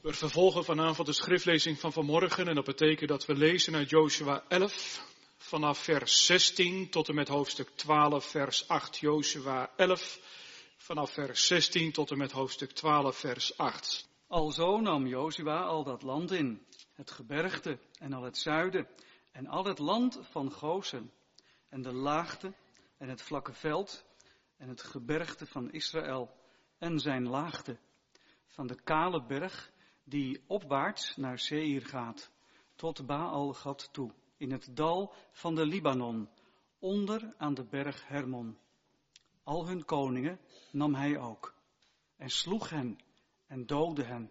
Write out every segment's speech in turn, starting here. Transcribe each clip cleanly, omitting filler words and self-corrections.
We vervolgen vanavond de schriftlezing van vanmorgen en dat betekent dat we lezen uit Jozua 11 vanaf vers 16 tot en met hoofdstuk 12 vers 8. Jozua 11 vanaf vers 16 tot en met hoofdstuk 12 vers 8. Alzo nam Jozua al dat land in, het gebergte en al het zuiden en al het land van Gosen en de laagte en het vlakke veld en het gebergte van Israël en zijn laagte, van de kale berg die opwaarts naar Seir gaat, tot Baal-Gad toe, in het dal van de Libanon, onder aan de berg Hermon. Al hun koningen nam hij ook, en sloeg hen en doodde hen.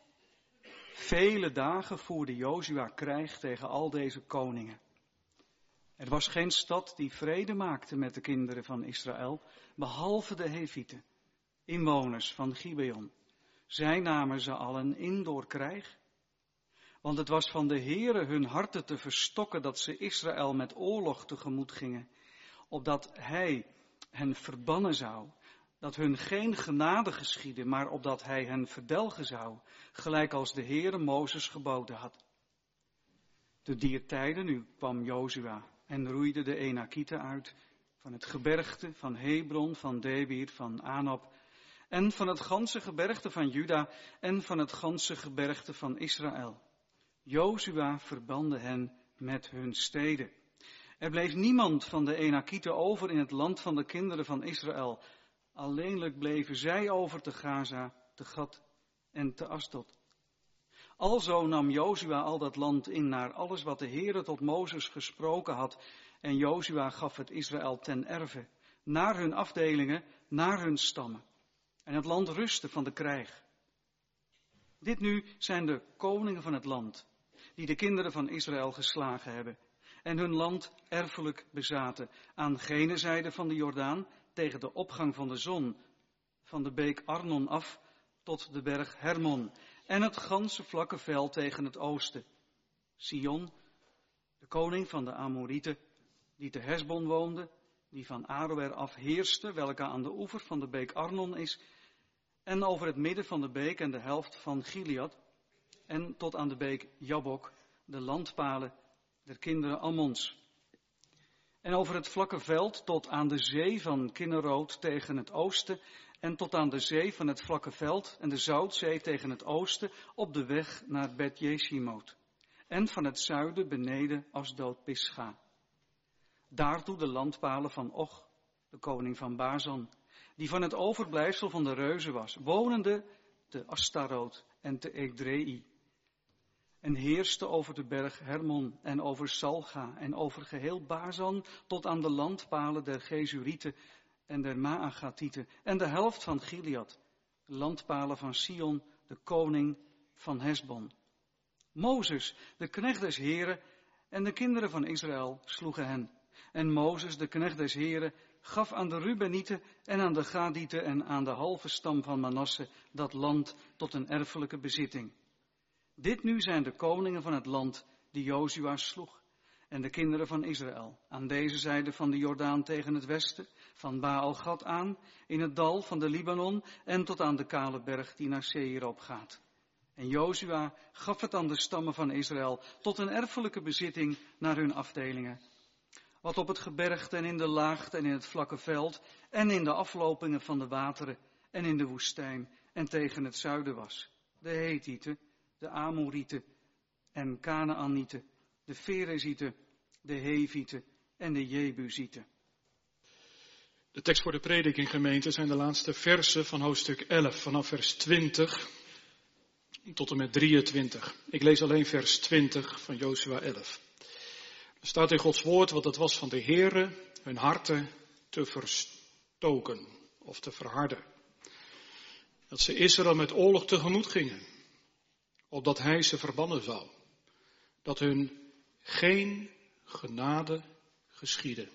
Vele dagen voerde Jozua krijg tegen al deze koningen. Er was geen stad die vrede maakte met de kinderen van Israël, behalve de Hevieten, inwoners van Gibeon. Zij namen ze allen in door krijg. Want het was van de Heere hun harten te verstokken dat ze Israël met oorlog tegemoet gingen, opdat hij hen verbannen zou, dat hun geen genade geschiedde, maar opdat hij hen verdelgen zou, gelijk als de Heere Mozes geboden had. Te dier tijden nu kwam Jozua en roeide de Enakieten uit, van het gebergte, van Hebron, van Debir, van Anab, en van het ganse gebergte van Juda en van het ganse gebergte van Israël. Jozua verbande hen met hun steden. Er bleef niemand van de Enakieten over in het land van de kinderen van Israël. Alleenlijk bleven zij over te Gaza, te Gad en te Asdod. Alzo nam Jozua al dat land in naar alles wat de Heere tot Mozes gesproken had. En Jozua gaf het Israël ten erve, naar hun afdelingen, naar hun stammen. En het land rustte van de krijg. Dit nu zijn de koningen van het land, die de kinderen van Israël geslagen hebben. En hun land erfelijk bezaten, aan gene zijde van de Jordaan, tegen de opgang van de zon, van de beek Arnon af tot de berg Hermon. En het ganse vlakke veld tegen het oosten. Sion, de koning van de Amorieten, die te Hesbon woonde, die van Aroer af heerste, welke aan de oever van de beek Arnon is, en over het midden van de beek en de helft van Gilead, en tot aan de beek Jabok, de landpalen der kinderen Ammons. En over het vlakke veld tot aan de zee van Kinneroot tegen het oosten, en tot aan de zee van het vlakke veld en de Zoutzee tegen het oosten, op de weg naar Bet-Jeshimoot. En van het zuiden beneden Asdod Pisga. Daartoe de landpalen van Och, de koning van Bazan, die van het overblijfsel van de reuzen was, wonende te Astaroot en te Edrei. En heerste over de berg Hermon en over Salga en over geheel Bazan tot aan de landpalen der Gezurieten en der Maagatieten en de helft van Gilead, de landpalen van Sion, de koning van Hesbon. Mozes, de knecht des Heren, en de kinderen van Israël sloegen hen. En Mozes, de knecht des Heren, gaf aan de Rubenieten en aan de Gadieten en aan de halve stam van Manasse dat land tot een erfelijke bezitting. Dit nu zijn de koningen van het land die Jozua sloeg en de kinderen van Israël aan deze zijde van de Jordaan tegen het westen, van Baal-Gad aan, in het dal van de Libanon en tot aan de kale berg die naar Seir opgaat. En Jozua gaf het aan de stammen van Israël tot een erfelijke bezitting naar hun afdelingen. Wat op het gebergte en in de laagte en in het vlakke veld en in de aflopingen van de wateren en in de woestijn en tegen het zuiden was. De Hethieten, de Amorieten en Kanaanieten, de Ferezieten, de Hevieten en de Jebusieten. De tekst voor de prediking, gemeente, zijn de laatste versen van hoofdstuk 11, vanaf vers 20 tot en met 23. Ik lees alleen vers 20 van Jozua 11. Er staat in Gods woord, wat het was van de Heere, hun harten te verstoken of te verharden. Dat ze Israël met oorlog tegemoet gingen, opdat hij ze verbannen zou. Dat hun geen genade geschiedde,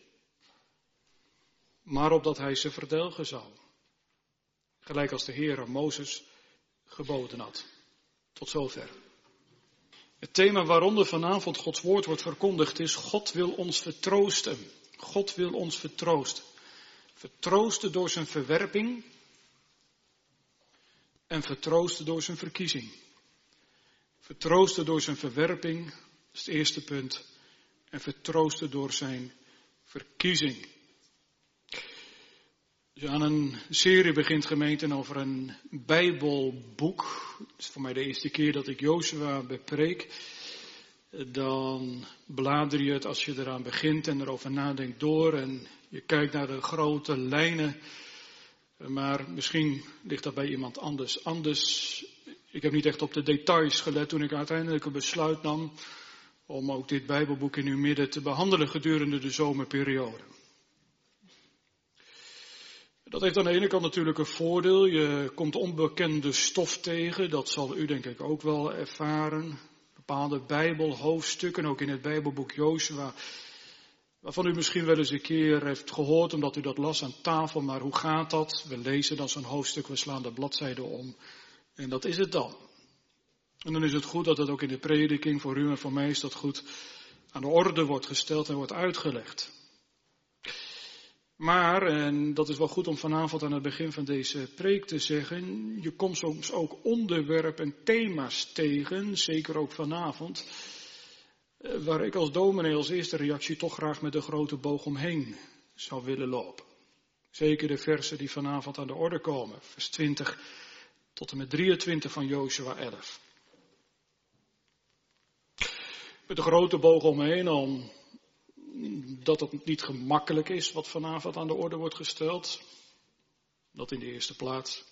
maar opdat hij ze verdelgen zou. Gelijk als de Heere Mozes geboden had. Tot zover. Het thema waaronder vanavond Gods woord wordt verkondigd is: God wil ons vertroosten. God wil ons vertroosten. Vertroosten door zijn verwerping en vertroosten door zijn verkiezing. Vertroosten door zijn verwerping, dat is het eerste punt. En vertroosten door zijn verkiezing. Als je aan een serie begint, gemeente, over een Bijbelboek. Het is voor mij de eerste keer dat ik Jozua bepreek. Dan blader je het als je eraan begint en erover nadenkt door. En je kijkt naar de grote lijnen. Maar misschien ligt dat bij iemand anders. Ik heb niet echt op de details gelet toen ik uiteindelijk een besluit nam om ook dit Bijbelboek in uw midden te behandelen gedurende de zomerperiode. Dat heeft aan de ene kant natuurlijk een voordeel. Je komt onbekende stof tegen. Dat zal u denk ik ook wel ervaren. Bepaalde Bijbelhoofdstukken, ook in het Bijbelboek Jozua, waarvan u misschien wel eens een keer heeft gehoord omdat u dat las aan tafel. Maar hoe gaat dat? We lezen dan zo'n hoofdstuk, we slaan de bladzijde om. En dat is het dan. En dan is het goed dat het ook in de prediking, voor u en voor mij is dat goed, aan de orde wordt gesteld en wordt uitgelegd. Maar, en dat is wel goed om vanavond aan het begin van deze preek te zeggen, je komt soms ook onderwerpen en thema's tegen, zeker ook vanavond, waar ik als dominee als eerste reactie toch graag met een grote boog omheen zou willen lopen. Zeker de versen die vanavond aan de orde komen, vers 20 tot en met 23 van Jozua 11. Met een grote boog omheen, omdat het niet gemakkelijk is wat vanavond aan de orde wordt gesteld. Dat in de eerste plaats.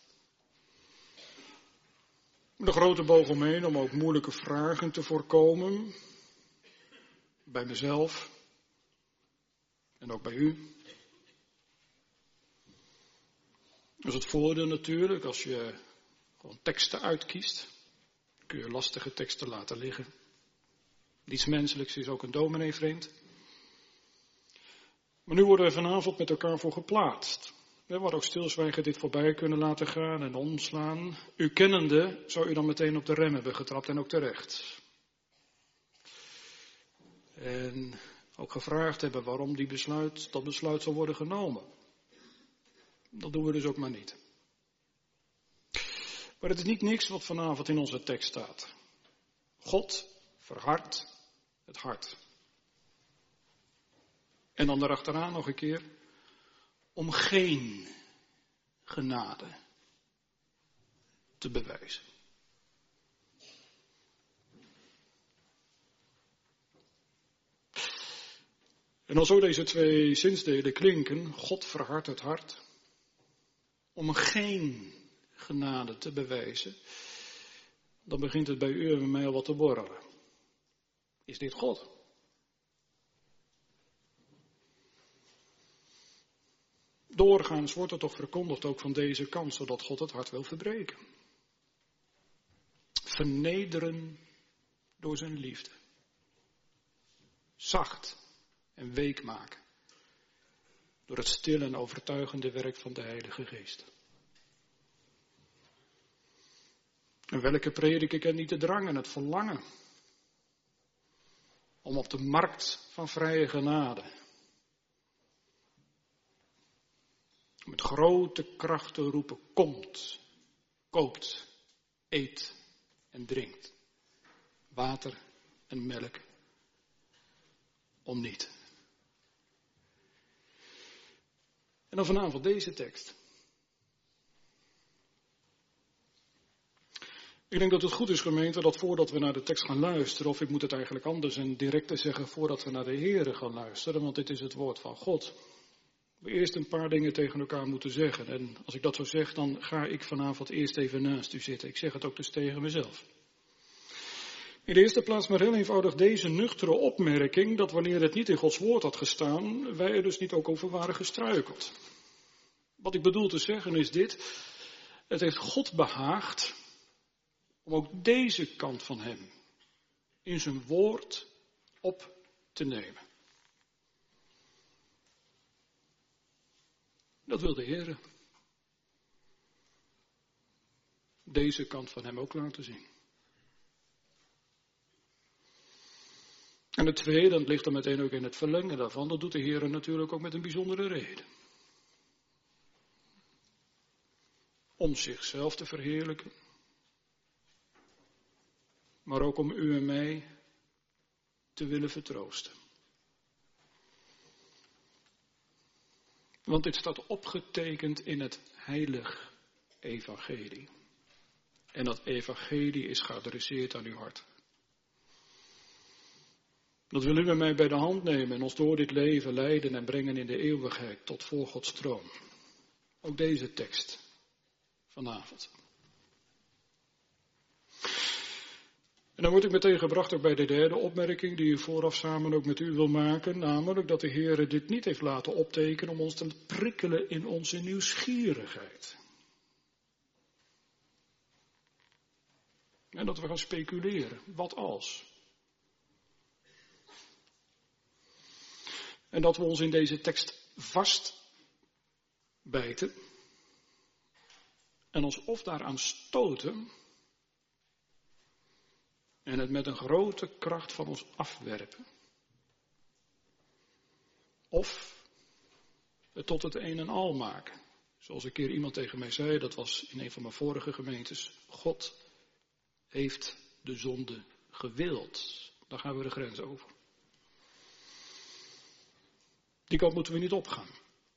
Met een grote boog omheen om ook moeilijke vragen te voorkomen. Bij mezelf. En ook bij u. Dat is het voordeel natuurlijk, als je gewoon teksten uitkiest. Kun je lastige teksten laten liggen. Niets menselijks is ook een dominee vreemd. Maar nu worden we vanavond met elkaar voor geplaatst. We hadden ook stilzwijgen dit voorbij kunnen laten gaan en omslaan. U kennende zou u dan meteen op de rem hebben getrapt en ook terecht. En ook gevraagd hebben waarom dat besluit zal worden genomen. Dat doen we dus ook maar niet. Maar het is niet niks wat vanavond in onze tekst staat. God verhardt het hart. En dan daarachteraan nog een keer, om geen genade te bewijzen. En als zo deze twee zinsdelen klinken, God verhardt het hart, om geen genade te bewijzen, dan begint het bij u en bij mij al wat te borrelen. Is dit God? Doorgaans wordt het toch verkondigd ook van deze kant, zodat God het hart wil verbreken. Vernederen door zijn liefde. Zacht en week maken. Door het stille en overtuigende werk van de Heilige Geest. En welke prediker kent niet de drang en het verlangen om op de markt van vrije genade met grote kracht te roepen, komt, koopt, eet en drinkt. Water en melk om niet. En dan vanavond deze tekst. Ik denk dat het goed is, gemeente, dat voordat we naar de tekst gaan luisteren, of ik moet het eigenlijk anders en directer zeggen, voordat we naar de Here gaan luisteren, want dit is het woord van God, we eerst een paar dingen tegen elkaar moeten zeggen. En als ik dat zo zeg, dan ga ik vanavond eerst even naast u zitten. Ik zeg het ook dus tegen mezelf. In de eerste plaats maar heel eenvoudig deze nuchtere opmerking, dat wanneer het niet in Gods woord had gestaan, wij er dus niet ook over waren gestruikeld. Wat ik bedoel te zeggen is dit: het heeft God behaagd om ook deze kant van hem in zijn woord op te nemen. Dat wil de Heer. Deze kant van hem ook laten zien. En het tweede, dat ligt dan meteen ook in het verlengen daarvan, dat doet de Heer natuurlijk ook met een bijzondere reden. Om zichzelf te verheerlijken. maar ook om u en mij te willen vertroosten. Want dit staat opgetekend in het heilig evangelie. En dat evangelie is geadresseerd aan uw hart. Dat wil u en mij bij de hand nemen en ons door dit leven leiden en brengen in de eeuwigheid tot voor Gods troon. Ook deze tekst vanavond. En dan word ik meteen gebracht ook bij de derde opmerking die u vooraf samen ook met u wil maken. Namelijk dat de Heer dit niet heeft laten optekenen om ons te prikkelen in onze nieuwsgierigheid. En dat we gaan speculeren. Wat als? En dat we ons in deze tekst vastbijten. En alsof daaraan stoten. En het met een grote kracht van ons afwerpen. Of het tot het een en al maken. Zoals een keer iemand tegen mij zei, dat was in een van mijn vorige gemeentes. God heeft de zonde gewild. Daar gaan we de grens over. Die kant moeten we niet opgaan.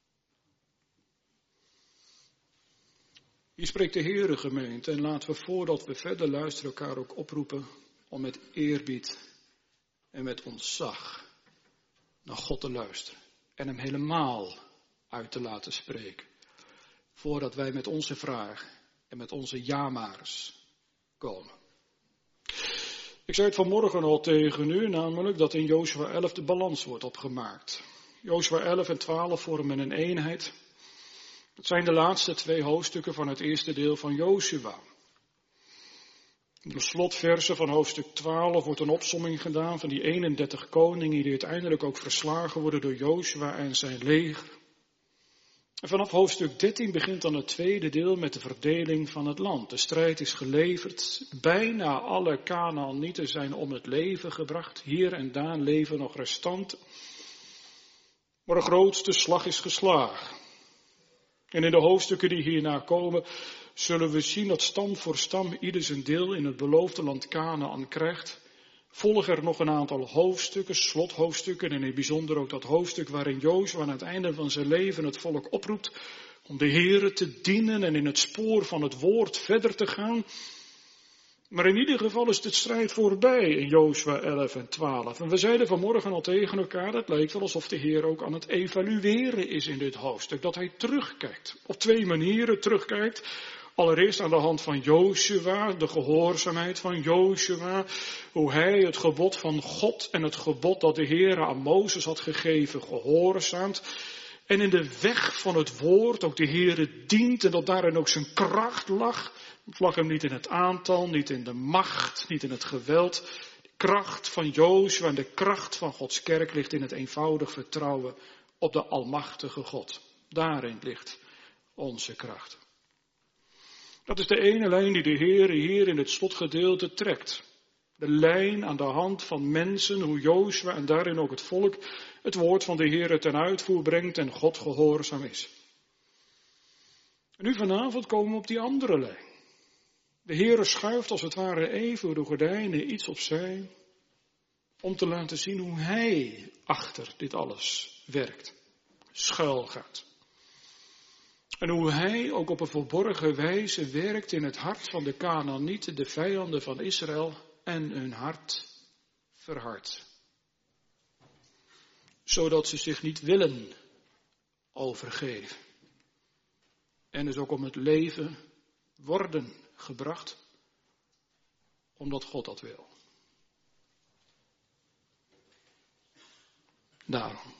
Hier spreekt de Heere gemeente en laten we voordat we verder luisteren elkaar ook oproepen om met eerbied en met ontzag naar God te luisteren. En hem helemaal uit te laten spreken. Voordat wij met onze vraag en met onze ja-maars komen. Ik zei het vanmorgen al tegen u, namelijk dat in Jozua 11 de balans wordt opgemaakt. Jozua 11 en 12 vormen een eenheid. Het zijn de laatste 2 hoofdstukken van het eerste deel van Jozua. In de slotversen van hoofdstuk 12 wordt een opsomming gedaan van die 31 koningen die uiteindelijk ook verslagen worden door Jozua en zijn leger. En vanaf hoofdstuk 13 begint dan het tweede deel met de verdeling van het land. De strijd is geleverd. Bijna alle Kanaanieten zijn om het leven gebracht. Hier en daar leven nog restanten. Maar de grootste slag is geslagen. En in de hoofdstukken die hierna komen, zullen we zien dat stam voor stam ieder zijn deel in het beloofde land Kanaan krijgt. Volgen er nog een aantal hoofdstukken, slothoofdstukken en in het bijzonder ook dat hoofdstuk waarin Jozua aan het einde van zijn leven het volk oproept om de Heere te dienen en in het spoor van het woord verder te gaan. Maar in ieder geval is de strijd voorbij in Jozua 11 en 12. En we zeiden vanmorgen al tegen elkaar, het lijkt wel alsof de Heer ook aan het evalueren is in dit hoofdstuk. Dat hij terugkijkt, op 2 manieren terugkijkt. Allereerst aan de hand van Jozua, de gehoorzaamheid van Jozua. Hoe hij het gebod van God en het gebod dat de Heer aan Mozes had gegeven gehoorzaamt. En in de weg van het woord ook de Heer dient en dat daarin ook zijn kracht lag. Het lag hem niet in het aantal, niet in de macht, niet in het geweld. De kracht van Jozua en de kracht van Gods kerk ligt in het eenvoudig vertrouwen op de almachtige God. Daarin ligt onze kracht. Dat is de ene lijn die de Heer hier in het slotgedeelte trekt. De lijn aan de hand van mensen, hoe Jozua en daarin ook het volk het woord van de Heer ten uitvoer brengt en God gehoorzaam is. En nu vanavond komen we op die andere lijn. De Heer schuift als het ware even de gordijnen iets opzij om te laten zien hoe Hij achter dit alles werkt, schuil gaat. En hoe Hij ook op een verborgen wijze werkt in het hart van de Kanaanieten, de vijanden van Israël, en hun hart verhardt. Zodat ze zich niet willen overgeven. En dus ook om het leven worden gebracht, omdat God dat wil. Daarom.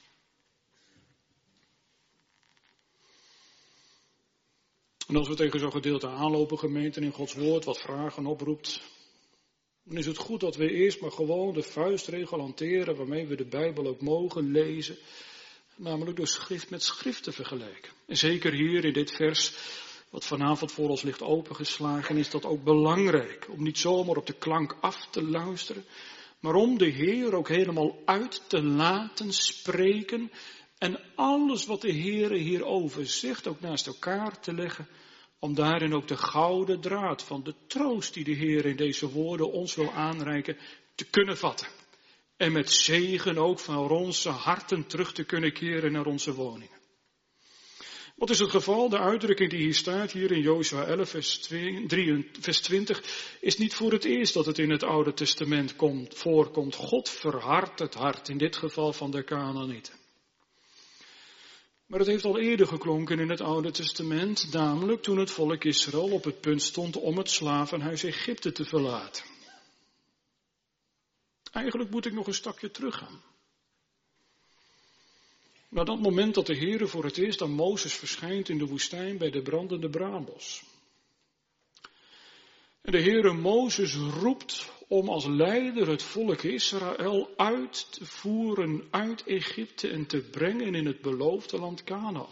En als we tegen zo'n gedeelte aanlopen, gemeenten in Gods woord, wat vragen oproept, dan is het goed dat we eerst maar gewoon de vuistregel hanteren waarmee we de Bijbel ook mogen lezen. Namelijk door schrift met schrift te vergelijken. En zeker hier in dit vers, wat vanavond voor ons ligt opengeslagen, is dat ook belangrijk. Om niet zomaar op de klank af te luisteren, maar om de Heer ook helemaal uit te laten spreken. En alles wat de Heer hierover zegt ook naast elkaar te leggen om daarin ook de gouden draad van de troost die de Heer in deze woorden ons wil aanreiken, te kunnen vatten. En met zegen ook van onze harten terug te kunnen keren naar onze woningen. Wat is het geval? De uitdrukking die hier staat, hier in Jozua 11, vers 20, is niet voor het eerst dat het in het Oude Testament voorkomt. God verhardt het hart, in dit geval van de Kanaanieten. Maar het heeft al eerder geklonken in het Oude Testament, namelijk toen het volk Israël op het punt stond om het slavenhuis Egypte te verlaten. Eigenlijk moet ik nog een stapje teruggaan. Naar dat moment dat de Heere voor het eerst aan Mozes verschijnt in de woestijn bij de brandende braambos. En de Heere Mozes roept om als leider het volk Israël uit te voeren uit Egypte en te brengen in het beloofde land Kanaan.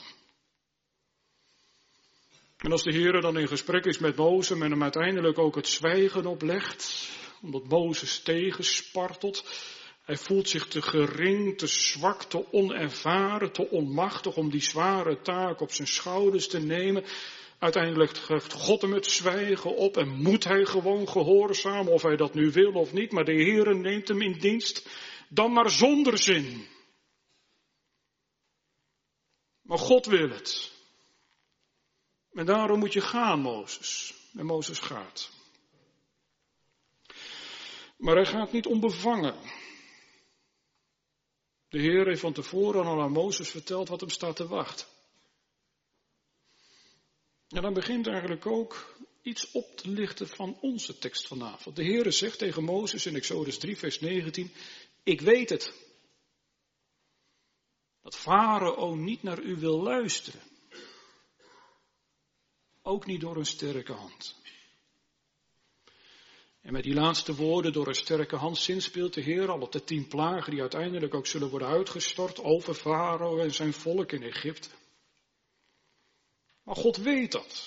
En als de Heere dan in gesprek is met Mozes en hem uiteindelijk ook het zwijgen oplegt, omdat Mozes tegenspartelt, hij voelt zich te gering, te zwak, te onervaren, te onmachtig om die zware taak op zijn schouders te nemen. Uiteindelijk geeft God hem het zwijgen op en moet hij gewoon gehoorzamen, of hij dat nu wil of niet. Maar de Heere neemt hem in dienst, dan maar zonder zin. Maar God wil het. En daarom moet je gaan, Mozes. En Mozes gaat. Maar hij gaat niet onbevangen. De Heer heeft van tevoren al aan Mozes verteld wat hem staat te wachten. En dan begint eigenlijk ook iets op te lichten van onze tekst vanavond. De Heer zegt tegen Mozes in Exodus 3 vers 19, ik weet het. Dat Farao niet naar u wil luisteren. Ook niet door een sterke hand. En met die laatste woorden, door een sterke hand, zinspeelt de Heer al op de 10 plagen die uiteindelijk ook zullen worden uitgestort over Farao en zijn volk in Egypte. Maar God weet dat.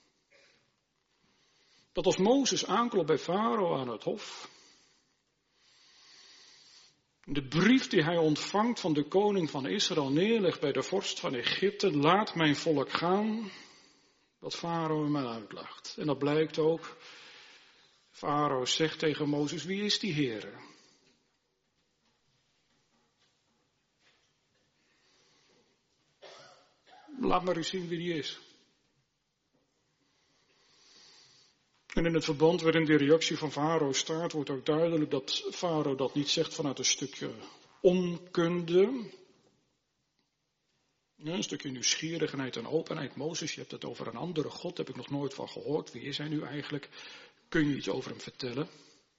Dat als Mozes aanklopt bij Farao aan het hof, de brief die hij ontvangt van de koning van Israël neerlegt bij de vorst van Egypte, laat mijn volk gaan, dat Farao hem uitlacht. En dat blijkt ook. Farao zegt tegen Mozes, wie is die Heere? Laat maar eens zien wie die is. En in het verband waarin de reactie van Farao staat, wordt ook duidelijk dat Farao dat niet zegt vanuit een stukje onkunde. Ja, een stukje nieuwsgierigheid en openheid. Mozes, je hebt het over een andere God, daar heb ik nog nooit van gehoord. Wie is hij nu eigenlijk? Kun je iets over hem vertellen?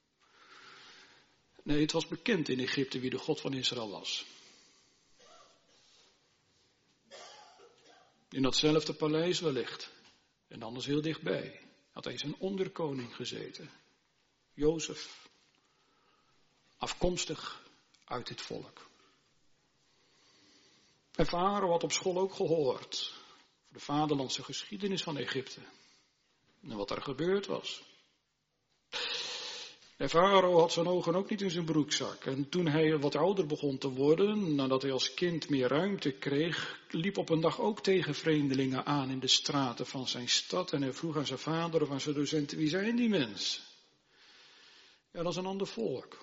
Nee, het was bekend in Egypte wie de God van Israël was. In datzelfde paleis wellicht. En anders heel dichtbij. Had eens een onderkoning gezeten. Jozef. Afkomstig uit dit volk. En Farao had op school ook gehoord. Over de vaderlandse geschiedenis van Egypte. En wat er gebeurd was. En Farao had zijn ogen ook niet in zijn broekzak. En toen hij wat ouder begon te worden, nadat hij als kind meer ruimte kreeg, liep op een dag ook tegen vreemdelingen aan in de straten van zijn stad. En hij vroeg aan zijn vader of aan zijn docenten, wie zijn die mensen? Ja, dat is een ander volk.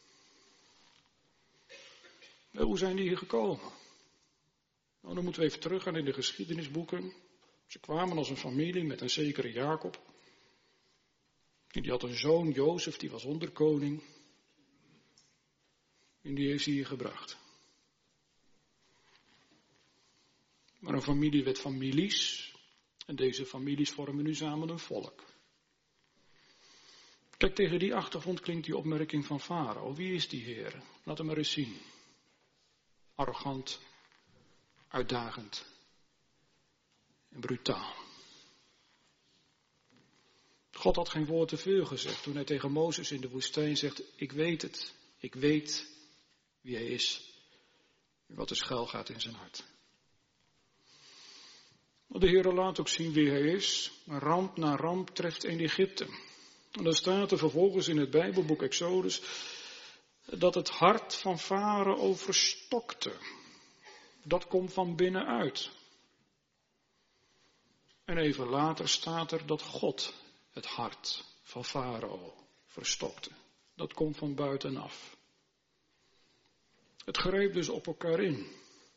En hoe zijn die hier gekomen? Nou, dan moeten we even teruggaan in de geschiedenisboeken. Ze kwamen als een familie met een zekere Jacob. Die had een zoon, Jozef, die was onderkoning. En die heeft ze hier gebracht. Maar een familie werd families. En deze families vormen nu samen een volk. Kijk, tegen die achtergrond klinkt die opmerking van Farao. Wie is die Heer? Laat hem maar eens zien. Arrogant, uitdagend en brutaal. God had geen woord te veel gezegd toen hij tegen Mozes in de woestijn zegt, ik weet het, ik weet wie hij is en wat er schuil gaat in zijn hart. Maar de Heer laat ook zien wie hij is, ramp na ramp treft in Egypte. En dan staat er vervolgens in het Bijbelboek Exodus dat het hart van Farao verstokte. Dat komt van binnenuit. En even later staat er dat God het hart van Farao verstokte. Dat komt van buitenaf. Het greep dus op elkaar in.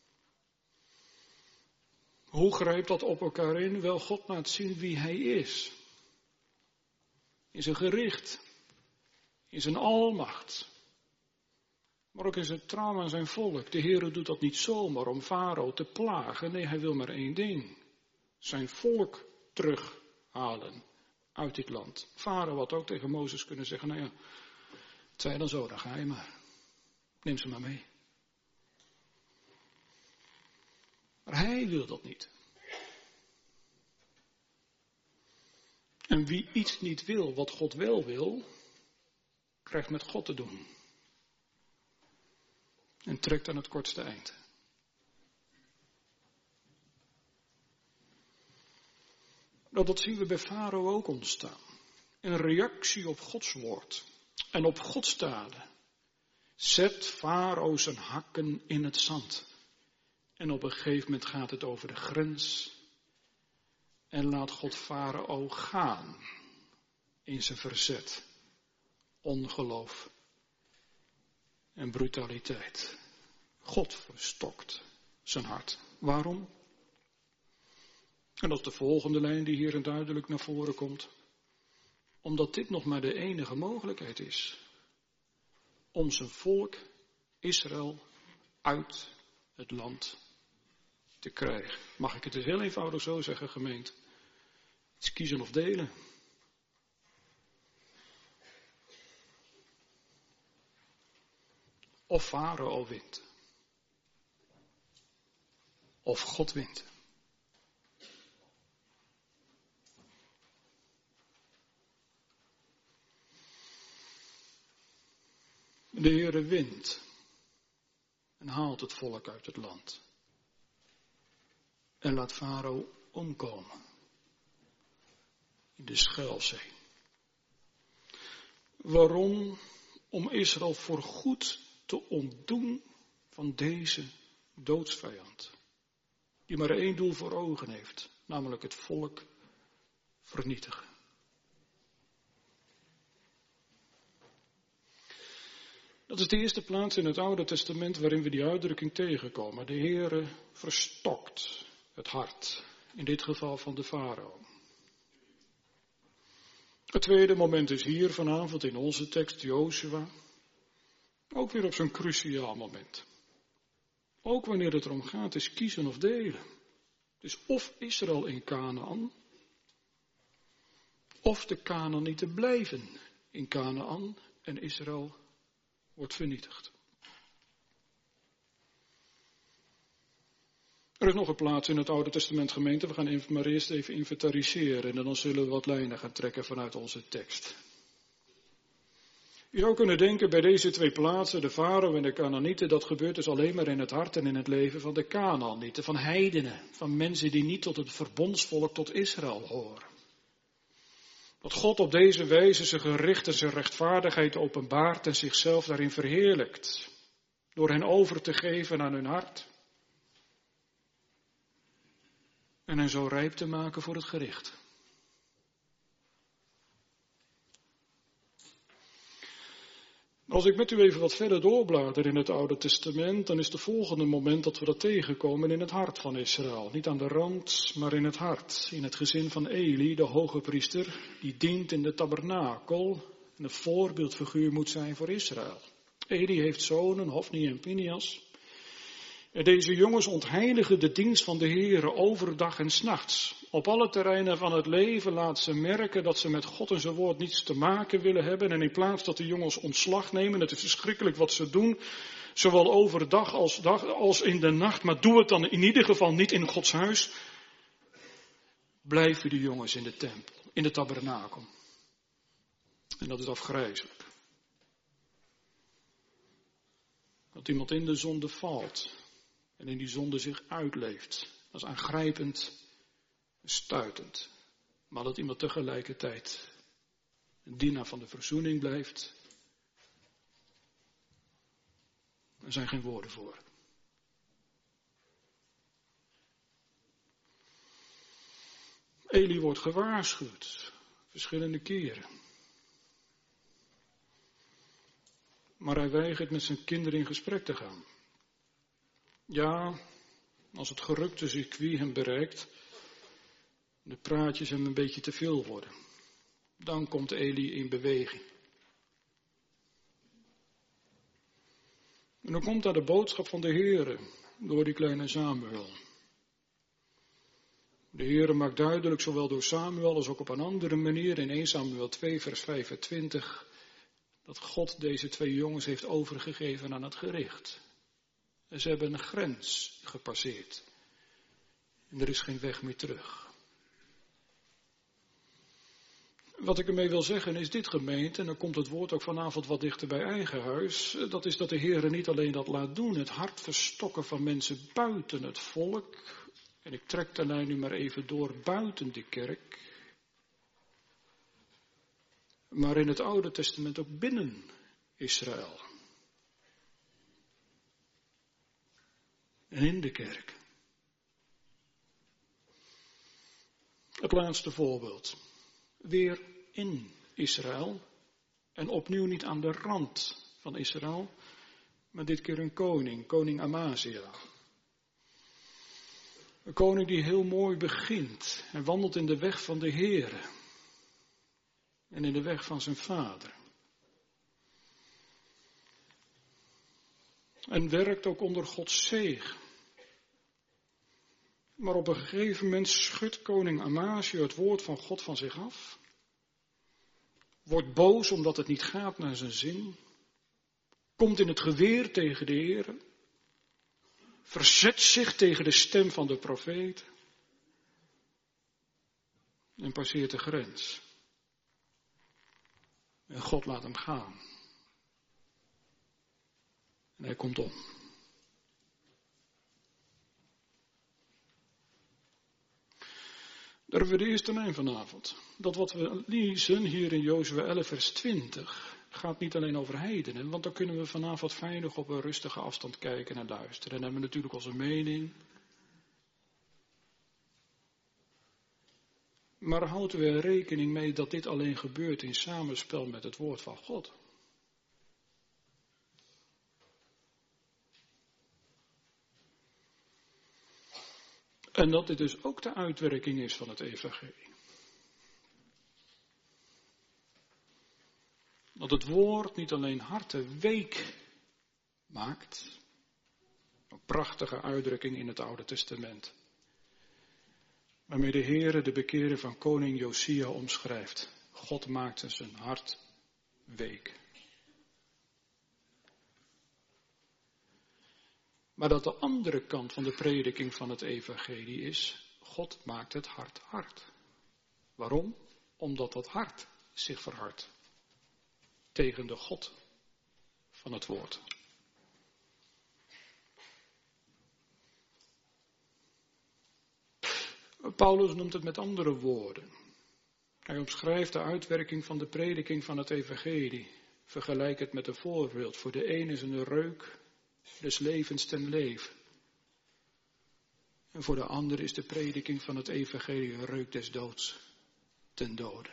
Hoe grijpt dat op elkaar in? Wel, God laat zien wie hij is. In zijn gericht. In zijn almacht. Maar ook in zijn trouw aan zijn volk. De Heere doet dat niet zomaar om Farao te plagen. Nee, hij wil maar één ding. Zijn volk terughalen uit dit land. Farao had ook tegen Mozes kunnen zeggen, nou ja, het zij dan zo, dan ga je maar. Neem ze maar mee. Maar hij wil dat niet. En wie iets niet wil wat God wel wil, krijgt met God te doen. En trekt aan het kortste eind. Nou, dat zien we bij Farao ook ontstaan. Een reactie op Gods woord en op Gods daden. Zet Farao zijn hakken in het zand. En op een gegeven moment gaat het over de grens. En laat God Farao gaan in zijn verzet, ongeloof en brutaliteit. God verstokt zijn hart. Waarom? En dat is de volgende lijn die hier duidelijk naar voren komt. Omdat dit nog maar de enige mogelijkheid is om zijn volk Israël uit het land te krijgen. Mag ik het dus heel eenvoudig zo zeggen, gemeente? Het is kiezen of delen. Of Farao wint. Of God wint. De Heere wint en haalt het volk uit het land. En laat Farao omkomen in de Schelzee. Waarom? Om Israël voorgoed te ontdoen van deze doodsvijand. Die maar één doel voor ogen heeft, namelijk het volk vernietigen. Dat is de eerste plaats in het Oude Testament waarin we die uitdrukking tegenkomen. De Heere verstokt het hart, in dit geval van de farao. Het tweede moment is hier vanavond in onze tekst, Jozua. Ook weer op zo'n cruciaal moment. Ook wanneer het erom gaat, is kiezen of delen. Dus of Israël in Kanaan, of de Kanaanieten blijven in Kanaan en Israël wordt vernietigd. Er is nog een plaats in het Oude Testament, gemeente. We gaan maar eerst even inventariseren en dan zullen we wat lijnen gaan trekken vanuit onze tekst. Je zou kunnen denken bij deze twee plaatsen, de farao en de Kanaanieten, dat gebeurt dus alleen maar in het hart en in het leven van de Kanaanieten, van heidenen, van mensen die niet tot het verbondsvolk, tot Israël horen. Dat God op deze wijze zijn gericht en zijn rechtvaardigheid openbaart en zichzelf daarin verheerlijkt, door hen over te geven aan hun hart. En hen zo rijp te maken voor het gericht. Als ik met u even wat verder doorblader in het Oude Testament, dan is de volgende moment dat we dat tegenkomen in het hart van Israël. Niet aan de rand, maar in het hart. In het gezin van Eli, de hoge priester, die dient in de tabernakel en een voorbeeldfiguur moet zijn voor Israël. Eli heeft zonen, Hofni en Pinias. En deze jongens ontheiligen de dienst van de Heere overdag en 's nachts. Op alle terreinen van het leven laat ze merken dat ze met God en zijn woord niets te maken willen hebben. En in plaats dat de jongens ontslag nemen, het is verschrikkelijk wat ze doen, zowel overdag als in de nacht, maar doe het dan in ieder geval niet in Gods huis. Blijven de jongens in de tempel, in de tabernakel. En dat is afgrijzelijk. Dat iemand in de zonde valt en in die zonde zich uitleeft. Dat is aangrijpend, stuitend. Maar dat iemand tegelijkertijd een dienaar van de verzoening blijft, er zijn geen woorden voor. Eli wordt gewaarschuwd, verschillende keren. Maar hij weigert met zijn kinderen in gesprek te gaan. Ja, als het gerukte circuit hem bereikt, de praatjes hem een beetje te veel worden, dan komt Eli in beweging. En dan komt daar de boodschap van de Heere door die kleine Samuel. De Heere maakt duidelijk, zowel door Samuel als ook op een andere manier, in 1 Samuel 2 vers 25, dat God deze 2 jongens heeft overgegeven aan het gericht. En ze hebben een grens gepasseerd. En er is geen weg meer terug. Wat ik ermee wil zeggen is dit, gemeente, en dan komt het woord ook vanavond wat dichter bij eigen huis, dat is dat de Heere niet alleen dat laat doen, het hart verstokken van mensen buiten het volk, en ik trek de lijn nu maar even door, buiten de kerk, maar in het Oude Testament ook binnen Israël. En in de kerk. Het laatste voorbeeld. Weer in Israël. En opnieuw niet aan de rand van Israël. Maar dit keer een koning. Koning Amazia. Een koning die heel mooi begint. En wandelt in de weg van de Heere. En in de weg van zijn vader. En werkt ook onder Gods zegen. Maar op een gegeven moment schudt koning Amazia het woord van God van zich af. Wordt boos omdat het niet gaat naar zijn zin. Komt in het geweer tegen de Heere. Verzet zich tegen de stem van de profeet. En passeert de grens. En God laat hem gaan. En hij komt om. Daar hebben we de eerste lijn vanavond. Dat wat we lezen hier in Jozua 11 vers 20 gaat niet alleen over heidenen. Want dan kunnen we vanavond veilig op een rustige afstand kijken en luisteren. En hebben we natuurlijk onze mening. Maar houden we er rekening mee dat dit alleen gebeurt in samenspel met het woord van God. En dat dit dus ook de uitwerking is van het evangelie. Dat het woord niet alleen harten week maakt. Een prachtige uitdrukking in het Oude Testament. Waarmee de Heere de bekering van koning Josia omschrijft. God maakte zijn hart week. Maar dat de andere kant van de prediking van het evangelie is, God maakt het hart hard. Waarom? Omdat dat hart zich verhardt tegen de God van het woord. Paulus noemt het met andere woorden. Hij omschrijft de uitwerking van de prediking van het evangelie. Vergelijk het met een voorbeeld. Voor de een is een reuk des levens ten leven. En voor de ander is de prediking van het evangelie een reuk des doods ten dode.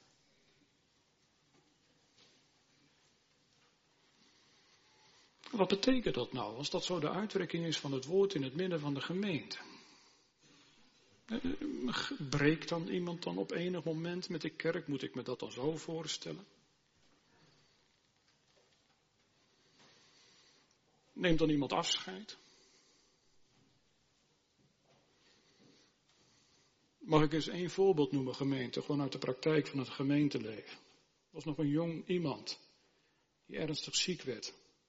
Wat betekent dat nou, als dat zo de uitwerking is van het woord in het midden van de gemeente? Breekt dan iemand dan op enig moment met de kerk? Moet ik me dat dan zo voorstellen? Neemt dan iemand afscheid? Mag ik eens één voorbeeld noemen, gemeente, gewoon uit de praktijk van het gemeenteleven. Er was nog een jong iemand die ernstig ziek werd.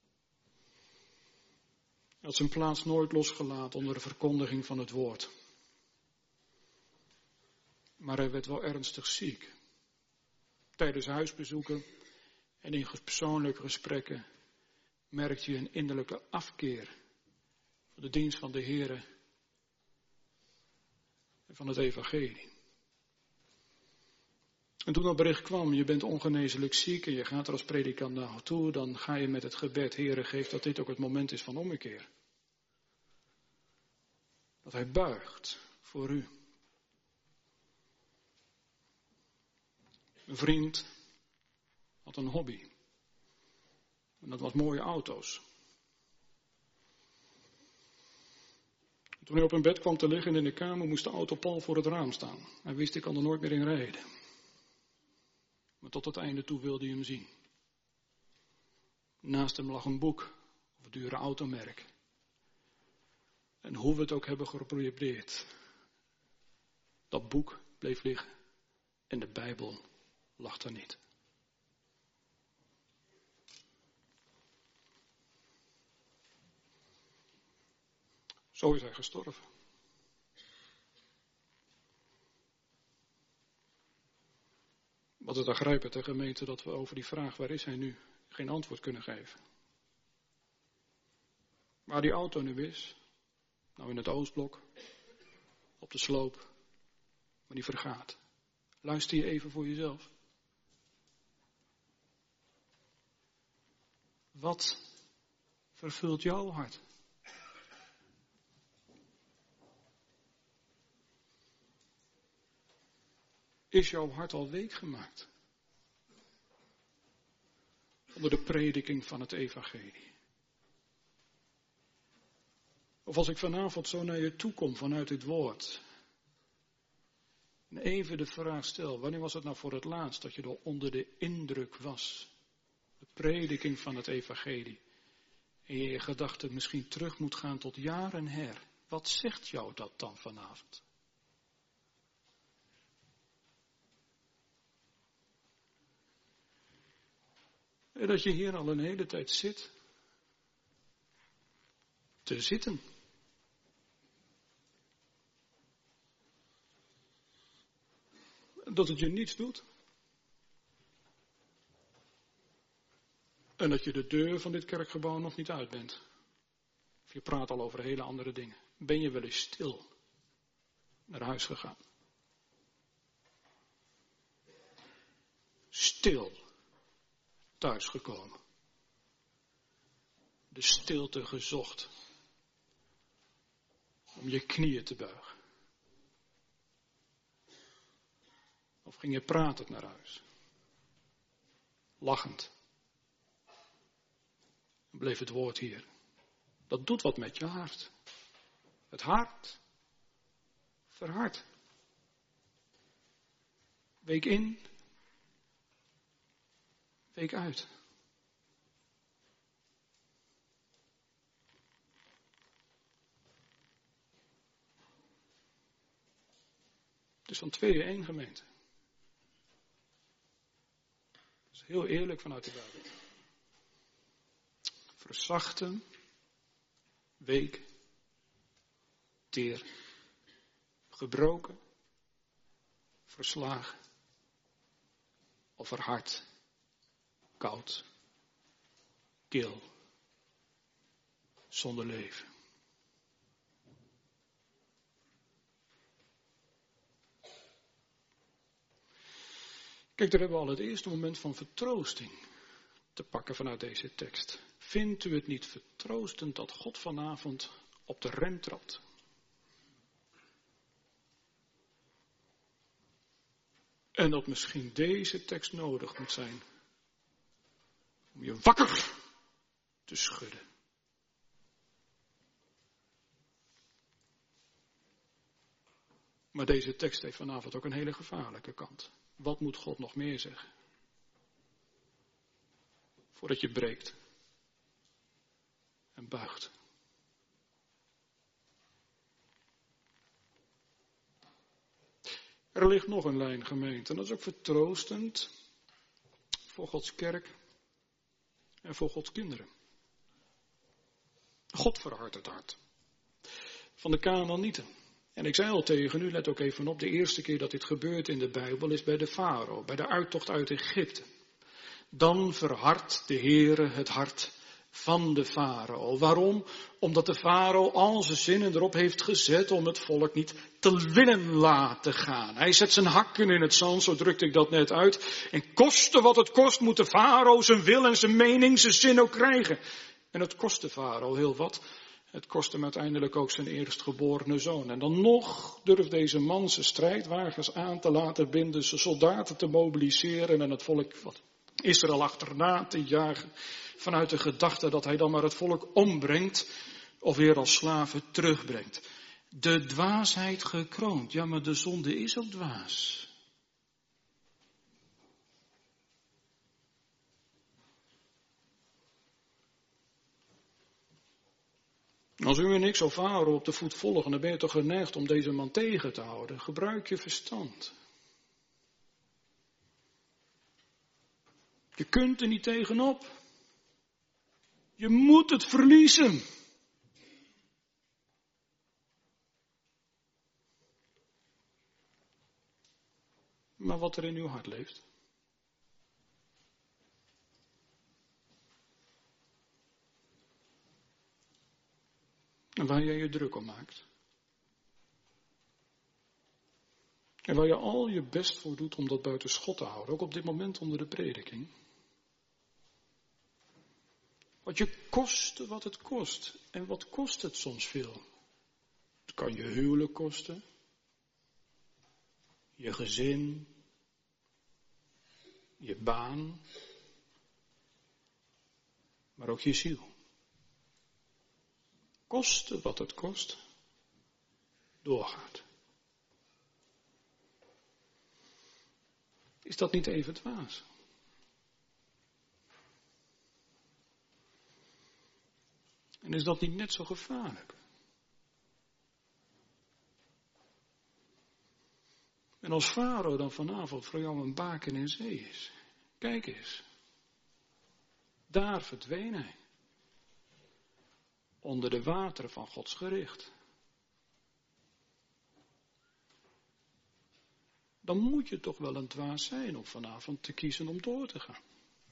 Hij had zijn plaats nooit losgelaten onder de verkondiging van het woord. Maar hij werd wel ernstig ziek. Tijdens huisbezoeken en in persoonlijke gesprekken merkte je een innerlijke afkeer van de dienst van de Heere en van het evangelie. En toen dat bericht kwam, je bent ongeneeslijk ziek en je gaat er als predikant naartoe, dan ga je met het gebed, Heere, geef dat dit ook het moment is van ommekeer. Dat hij buigt voor u. Een vriend had een hobby. En dat was mooie auto's. Toen hij op een bed kwam te liggen in de kamer, moest de auto pal voor het raam staan. Hij wist, ik kan er nooit meer in rijden. Maar tot het einde toe wilde hij hem zien. Naast hem lag een boek over dure automerk. En hoe we het ook hebben geprobeerd, dat boek bleef liggen en de Bijbel lag er niet. Zo is hij gestorven. Wat het aangrijpend, de gemeente, dat we over die vraag, waar is hij nu, geen antwoord kunnen geven. Waar die auto nu is, nou in het Oostblok, op de sloop, maar die vergaat. Luister je even voor jezelf. Wat vervult jouw hart? Is jouw hart al week gemaakt? Onder de prediking van het evangelie. Of als ik vanavond zo naar je toe kom vanuit dit woord. En even de vraag stel, wanneer was het nou voor het laatst dat je er onder de indruk was? De prediking van het evangelie. En je in gedachten misschien terug moet gaan tot jaren her. Wat zegt jou dat dan vanavond? En dat je hier al een hele tijd zit. Te zitten. Dat het je niets doet. En dat je de deur van dit kerkgebouw nog niet uit bent. Of je praat al over hele andere dingen. Ben je wel eens stil naar huis gegaan? Stil thuisgekomen. De stilte gezocht. Om je knieën te buigen. Of ging je pratend naar huis? Lachend. En bleef het woord hier. Dat doet wat met je hart. Het hart verhardt. Week in, week uit. Het is van 2-1 gemeente. Dat is heel eerlijk vanuit de Bijbel. Verzachten, week, teer, gebroken, verslagen, of verhard, koud, kil, zonder leven. Kijk, daar hebben we al het eerste moment van vertroosting te pakken vanuit deze tekst. Vindt u het niet vertroostend dat God vanavond op de rem trapt? En dat misschien deze tekst nodig moet zijn om je wakker te schudden. Maar deze tekst heeft vanavond ook een hele gevaarlijke kant. Wat moet God nog meer zeggen? Voordat je breekt en buigt. Er ligt nog een lijn, gemeente, en dat is ook vertroostend voor Gods kerk en voor Gods kinderen. God verhardt het hart van de Kanaanieten. En ik zei al tegen u, let ook even op, de eerste keer dat dit gebeurt in de Bijbel is bij de farao, bij de uittocht uit Egypte. Dan verhardt de Heere het hart van de farao. Waarom? Omdat de farao al zijn zinnen erop heeft gezet om het volk niet te willen laten gaan. Hij zet zijn hakken in het zand, zo drukte ik dat net uit. En koste wat het kost, moet de farao zijn wil en zijn mening, zijn zin ook krijgen. En het kost de farao heel wat. Het kost hem uiteindelijk ook zijn eerstgeborene zoon. En dan nog durft deze man zijn strijdwagens aan te laten binden, zijn soldaten te mobiliseren en het volk wat Israël achterna te jagen. Vanuit de gedachte dat hij dan maar het volk ombrengt of weer als slaven terugbrengt. De dwaasheid gekroond. Ja, maar de zonde is ook dwaas. Als u en ik zo Farao op de voet volgen, dan ben je toch geneigd om deze man tegen te houden. Gebruik je verstand. Je kunt er niet tegenop. Je moet het verliezen. Maar wat er in uw hart leeft. En waar jij je druk om maakt. En waar je al je best voor doet om dat buiten schot te houden. Ook op dit moment onder de prediking. Wat je kost wat het kost. En wat kost het soms veel? Het kan je huwelijk kosten. Je gezin. Je baan. Maar ook je ziel. Koste wat het kost. Doorgaat. Is dat niet even dwaas? En is dat niet net zo gevaarlijk? En als Farao dan vanavond voor jou een baken in zee is. Kijk eens. Daar verdween hij. Onder de wateren van Gods gericht. Dan moet je toch wel een dwaas zijn om vanavond te kiezen om door te gaan.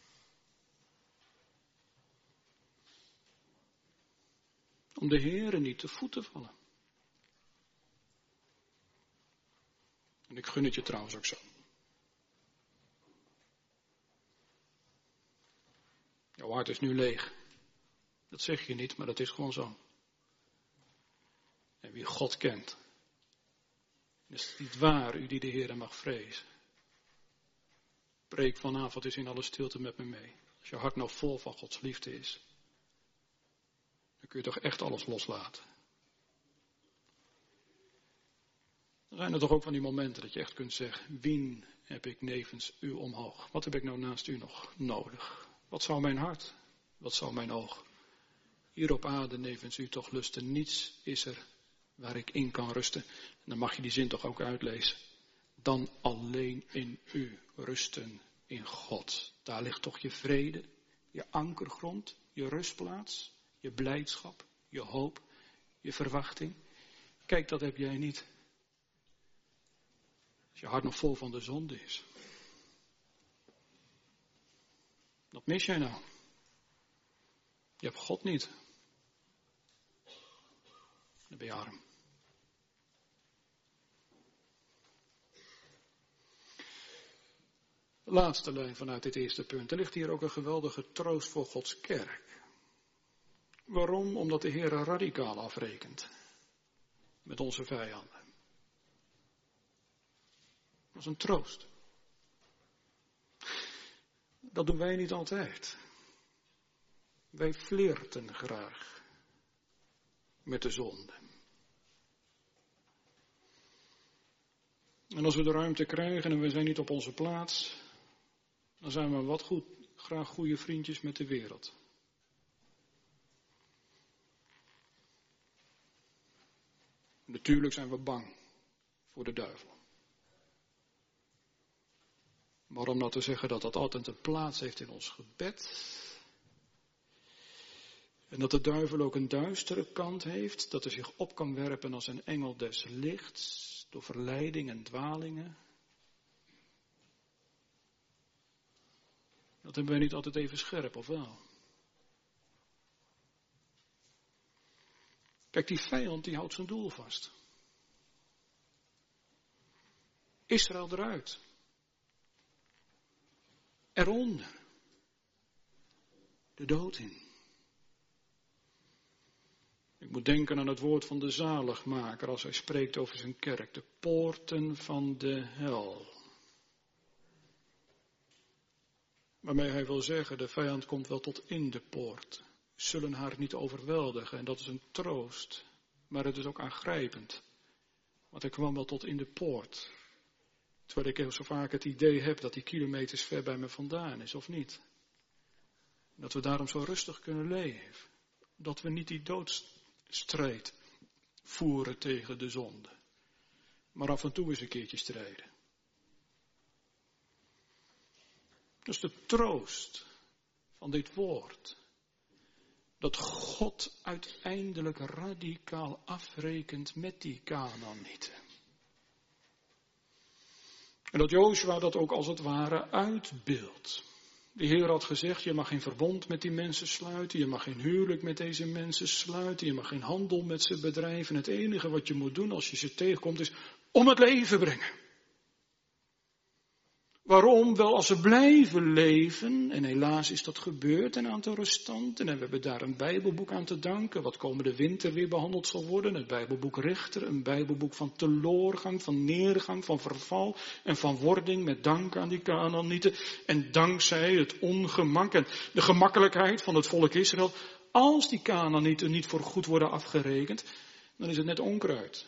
Om de Heere niet te voet te vallen. En ik gun het je trouwens ook zo. Jouw hart is nu leeg. Dat zeg je niet, maar dat is gewoon zo. En wie God kent, is het niet waar u die de Heere mag vrezen. Preek vanavond eens in alle stilte met me mee. Als je hart nou vol van Gods liefde is, dan kun je toch echt alles loslaten. Dan zijn er toch ook van die momenten dat je echt kunt zeggen, wien heb ik nevens u omhoog? Wat heb ik nou naast u nog nodig? Wat zou mijn hart, wat zou mijn oog hier op aarde nevens u toch lusten? Niets is er waar ik in kan rusten. En dan mag je die zin toch ook uitlezen. Dan alleen in u rusten in God. Daar ligt toch je vrede, je ankergrond, je rustplaats, je blijdschap, je hoop, je verwachting. Kijk, dat heb jij niet. Als je hart nog vol van de zonde is. Wat mis jij nou? Je hebt God niet. Dan ben je arm. Laatste lijn vanuit dit eerste punt. Er ligt hier ook een geweldige troost voor Gods kerk. Waarom? Omdat de Heer radicaal afrekent met onze vijanden. Dat is een troost. Dat doen wij niet altijd. Wij flirten graag met de zonde. En als we de ruimte krijgen en we zijn niet op onze plaats, dan zijn we graag goede vriendjes met de wereld. Natuurlijk zijn we bang voor de duivel. Maar om nou te zeggen dat dat altijd een plaats heeft in ons gebed. En dat de duivel ook een duistere kant heeft. Dat hij zich op kan werpen als een engel des lichts. Door verleiding en dwalingen. Dat hebben wij niet altijd even scherp, of wel? Kijk, die vijand die houdt zijn doel vast. Israël eruit. Eronder. De dood in. Ik moet denken aan het woord van de zaligmaker als hij spreekt over zijn kerk. De poorten van de hel. Waarmee hij wil zeggen, de vijand komt wel tot in de poort. Zullen haar niet overweldigen. En dat is een troost. Maar het is ook aangrijpend. Want hij kwam wel tot in de poort. Terwijl ik heel zo vaak het idee heb dat die kilometers ver bij me vandaan is, of niet? Dat we daarom zo rustig kunnen leven. Dat we niet die doodsstrijd voeren tegen de zonde. Maar af en toe eens een keertje strijden. Dus de troost van dit woord. Dat God uiteindelijk radicaal afrekent met die Kanaanieten. En dat Jozua dat ook als het ware uitbeeldt. De Heer had gezegd, je mag geen verbond met die mensen sluiten, je mag geen huwelijk met deze mensen sluiten, je mag geen handel met ze bedrijven. Het enige wat je moet doen als je ze tegenkomt is om het leven brengen. Waarom? Wel als ze blijven leven, en helaas is dat gebeurd een aantal restanten, en we hebben daar een Bijbelboek aan te danken, wat komende winter weer behandeld zal worden, het Bijbelboek Rechter, een Bijbelboek van teloorgang, van neergang, van verval en van wording, met dank aan die Kanaanieten, en dankzij het ongemak en de gemakkelijkheid van het volk Israël, als die Kanaanieten niet voor goed worden afgerekend, dan is het net onkruid.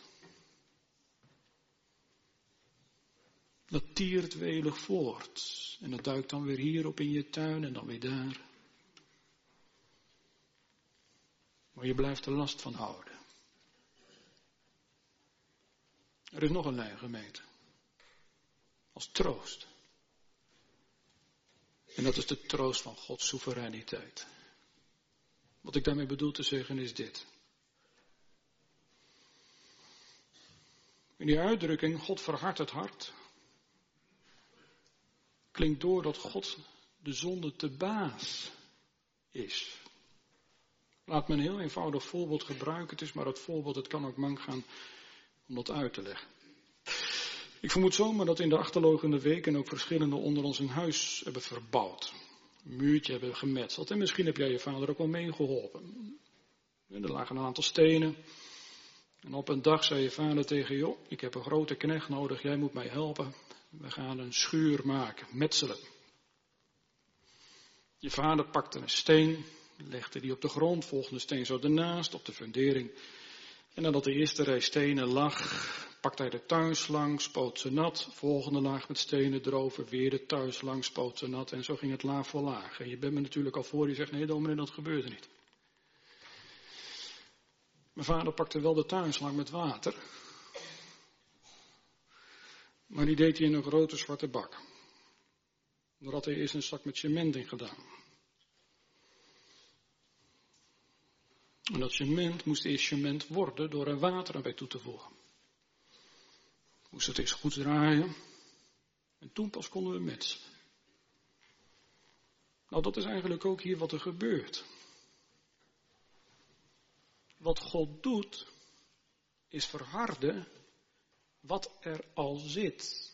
Dat tiert welig voort. En dat duikt dan weer hier op in je tuin en dan weer daar. Maar je blijft er last van houden. Er is nog een lijn, gemeente. Als troost. En dat is de troost van Gods soevereiniteit. Wat ik daarmee bedoel te zeggen is dit. In die uitdrukking, God verhardt het hart, klinkt door dat God de zonde te baas is. Laat me een heel eenvoudig voorbeeld gebruiken. Het is maar het voorbeeld, het kan ook mank gaan om dat uit te leggen. Ik vermoed zomaar dat in de achterlopende weken ook verschillende onder ons een huis hebben verbouwd. Een muurtje hebben gemetseld. En misschien heb jij je vader ook wel meegeholpen. Er lagen een aantal stenen. En op een dag zei je vader tegen je, ik heb een grote knecht nodig, jij moet mij helpen. We gaan een schuur maken, metselen. Je vader pakte een steen, legde die op de grond, volgende steen zo ernaast, op de fundering. En nadat de eerste rij stenen lag, pakte hij de tuinslang, spoot ze nat. Volgende laag met stenen erover, weer de tuinslang, spoot ze nat. En zo ging het laag voor laag. En je bent me natuurlijk al voor, die zegt, nee dominee, dat gebeurde niet. Mijn vader pakte wel de tuinslang met water. Maar die deed hij in een grote zwarte bak. Daar had hij eerst een zak met cement in gedaan. En dat cement moest eerst cement worden door er water aan bij toe te voegen. Moest het eerst goed draaien. En toen pas konden we metselen. Nou, dat is eigenlijk ook hier wat er gebeurt. Wat God doet, is verharden wat er al zit.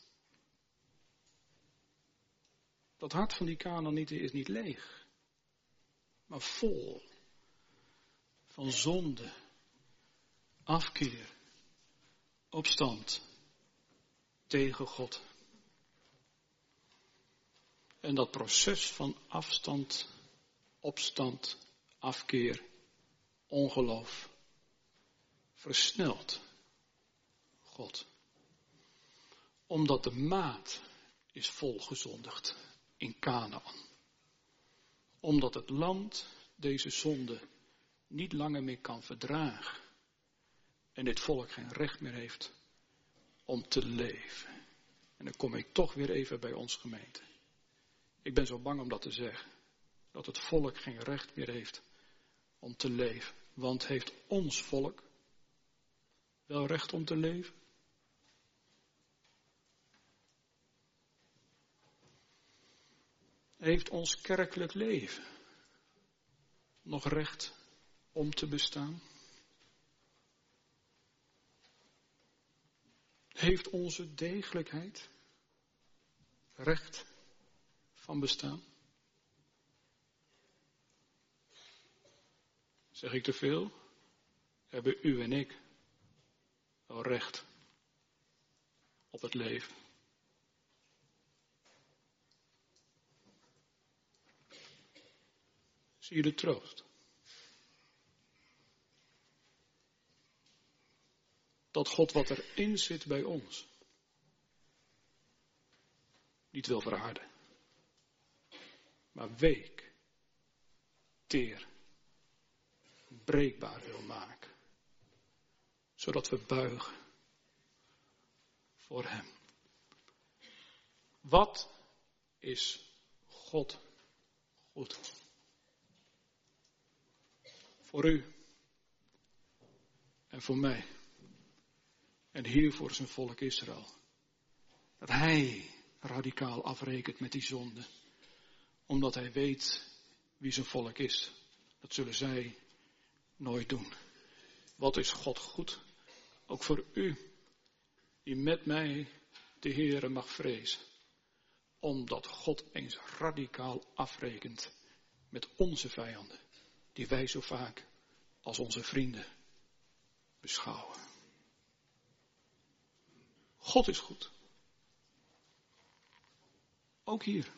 Dat hart van die Kanaanieten is niet leeg, maar vol van zonde, afkeer, opstand tegen God. En dat proces van afstand, opstand, afkeer, ongeloof versnelt God. Omdat de maat is volgezondigd in Kanaan. Omdat het land deze zonde niet langer meer kan verdragen. En dit volk geen recht meer heeft om te leven. En dan kom ik toch weer even bij ons gemeente. Ik ben zo bang om dat te zeggen. Dat het volk geen recht meer heeft om te leven. Want heeft ons volk wel recht om te leven? Heeft ons kerkelijk leven nog recht om te bestaan? Heeft onze degelijkheid recht van bestaan? Zeg ik te veel? hebben u en ik wel recht op het leven. Zie je de troost? Dat God wat erin zit bij ons niet wil verharden, maar week, teer, breekbaar wil maken, zodat we buigen voor hem. Wat is God goed? Voor u en voor mij en hier voor zijn volk Israël. Dat hij radicaal afrekent met die zonde, omdat hij weet wie zijn volk is. Dat zullen zij nooit doen. Wat is God goed? Ook voor u, die met mij de Heere mag vrezen. Omdat God eens radicaal afrekent met onze vijanden, die wij zo vaak als onze vrienden beschouwen. God is goed. Ook hier.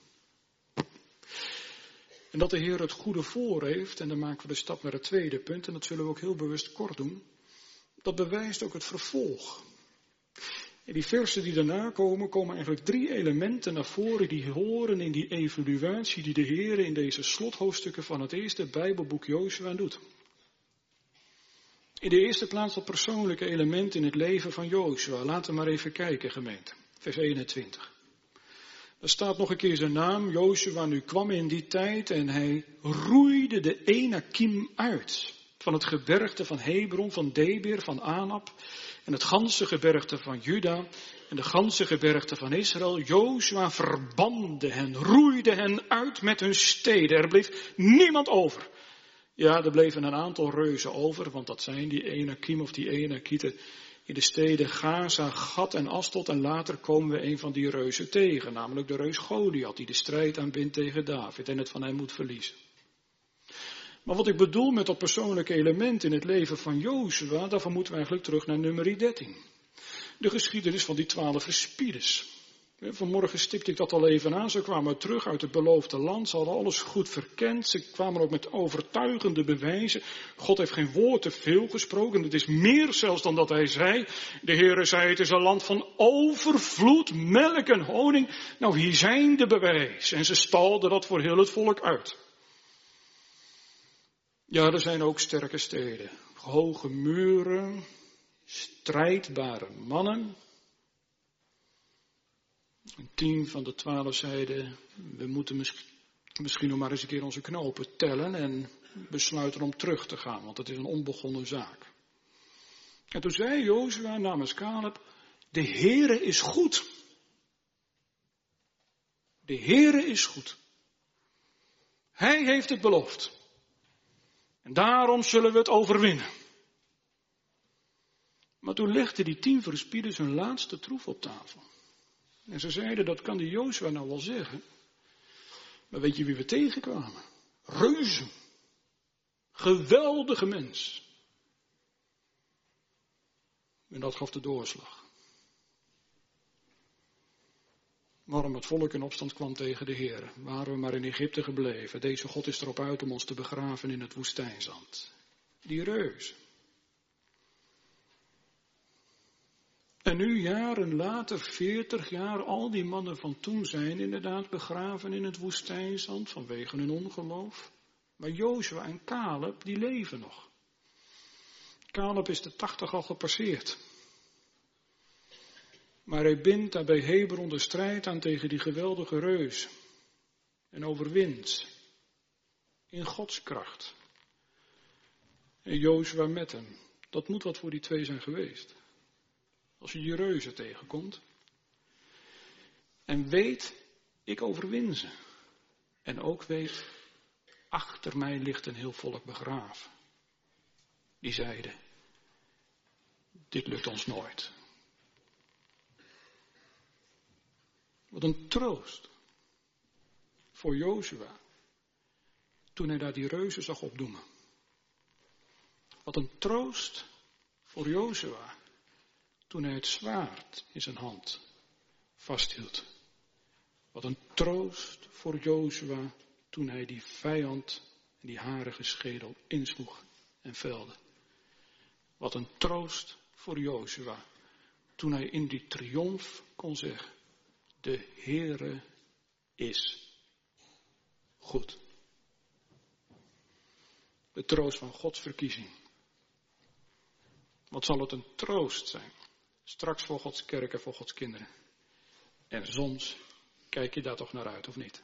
En dat de Heer het goede voor heeft, en dan maken we de stap naar het tweede punt, en dat zullen we ook heel bewust kort doen, dat bewijst ook het vervolg. In die versen die daarna komen eigenlijk 3 elementen naar voren die horen in die evaluatie die de Heer in deze slothoofdstukken van het eerste Bijbelboek Jozua doet. In de eerste plaats dat persoonlijke element in het leven van Jozua. Laten we maar even kijken, gemeente. Vers 21. Er staat nog een keer zijn naam. Jozua nu kwam in die tijd en hij roeide de Enakim uit. Van het gebergte van Hebron, van Debir, van Anab. En het ganse gebergte van Juda. En de ganse gebergte van Israël. Jozua verbande hen, roeide hen uit met hun steden. Er bleef niemand over. Ja, er bleven een aantal reuzen over, want dat zijn die Enakim of die Enakieten in de steden Gaza, Gat en Astot. En later komen we een van die reuzen tegen, namelijk de reus Goliath, die de strijd aanbindt tegen David en het van hem moet verliezen. Maar wat ik bedoel met dat persoonlijke element in het leven van Jozua, daarvoor moeten we eigenlijk terug naar nummer 13. De geschiedenis van die 12 verspieders. Vanmorgen stipte ik dat al even aan. Ze kwamen terug uit het beloofde land. Ze hadden alles goed verkend. Ze kwamen ook met overtuigende bewijzen. God heeft geen woord te veel gesproken. Het is meer zelfs dan dat hij zei. De Heere zei, het is een land van overvloed, melk en honing. Nou, hier zijn de bewijzen. En ze stalden dat voor heel het volk uit. Ja, er zijn ook sterke steden. Hoge muren. Strijdbare mannen. 10 van de 12 zeiden, we moeten misschien nog maar eens een keer onze knopen tellen en besluiten om terug te gaan, want het is een onbegonnen zaak. En toen zei Jozua namens Caleb, de Heere is goed. De Heere is goed. Hij heeft het beloofd. En daarom zullen we het overwinnen. Maar toen legden die 10 verspieders hun laatste troef op tafel. En ze zeiden, dat kan die Jozua nou wel zeggen. Maar weet je wie we tegenkwamen? Reuzen. Geweldige mens. En dat gaf de doorslag. Waarom het volk in opstand kwam tegen de Heer. Waren we maar in Egypte gebleven. Deze God is erop uit om ons te begraven in het woestijnzand. Die reus. En nu, jaren later, 40 jaar, al die mannen van toen zijn inderdaad begraven in het woestijnzand vanwege hun ongeloof. Maar Jozua en Caleb, die leven nog. Caleb is de 80 al gepasseerd. Maar hij bindt daar bij Hebron de strijd aan tegen die geweldige reus. En overwint. In Gods kracht. En Jozua met hem. Dat moet wat voor die 2 zijn geweest. Als je die reuzen tegenkomt. En weet, ik overwin ze. En ook weet, achter mij ligt een heel volk begraven. Die zeiden, dit lukt ons nooit. Wat een troost voor Jozua. Toen hij daar die reuzen zag opdoemen. Wat een troost voor Jozua toen hij het zwaard in zijn hand vasthield. Wat een troost voor Jozua toen hij die vijand en die harige schedel insloeg en velde. Wat een troost voor Jozua toen hij in die triomf kon zeggen: de Heere is goed. De troost van Gods verkiezing. Wat zal het een troost zijn, straks voor Gods kerk en voor Gods kinderen. En soms kijk je daar toch naar uit, of niet?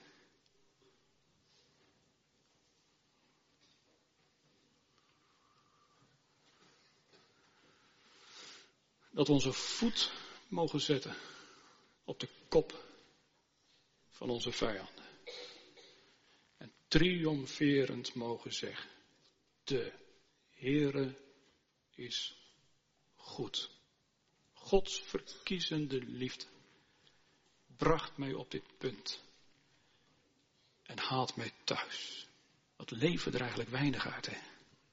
Dat we onze voet mogen zetten op de kop van onze vijanden. En triomferend mogen zeggen: de Heere is goed. Gods verkiezende liefde bracht mij op dit punt en haalt mij thuis. Wat leven er eigenlijk weinig uit, hè?